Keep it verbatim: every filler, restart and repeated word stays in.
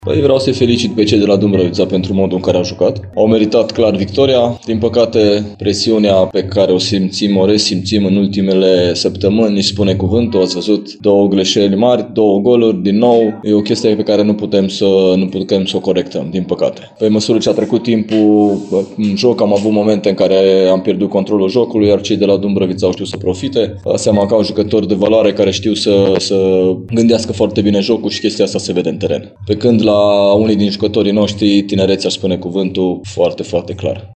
Păi vreau să-i felicit pe cei de la Dâmbrăvița pentru modul în care au jucat. Au meritat clar victoria. Din păcate, presiunea pe care o simțim, o resimțim în ultimele săptămâni, nici spune cuvântul. Ați văzut două greșeli mari, două goluri, din nou. E o chestie pe care nu putem să, nu putem să o corectăm, din păcate. Pe măsură ce a trecut timpul în joc, am avut momente în care am pierdut controlul jocului, iar cei de la Dâmbrăvița au știut să profite. Seama că au jucători de valoare care știu să, să gândească foarte bine jocul și chestia asta se vede în teren. Pe când la unii din jucătorii noștri, tinerețea spune cuvântul foarte, foarte clar.